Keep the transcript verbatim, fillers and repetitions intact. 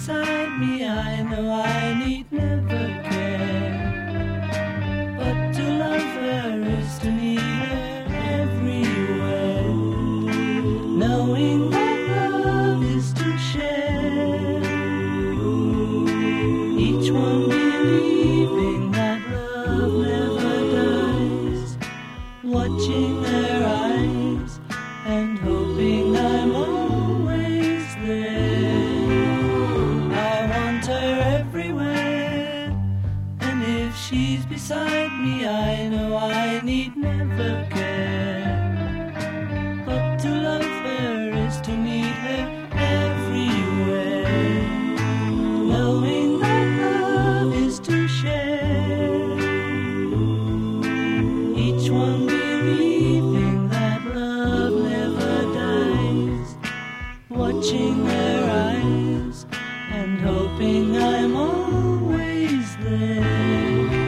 beside me, I know I need never care. But to love her is to need her everywhere. Knowing that love is to share. Each one believing that love never dies. Watching their eyes and hoping I'm always there. I want her everywhere, and if she's beside me, I know I need never care. But to love her is to need her everywhere. Knowing that love is to share. Each one believing that love never dies. Watching their eyes and hoping I'm always there.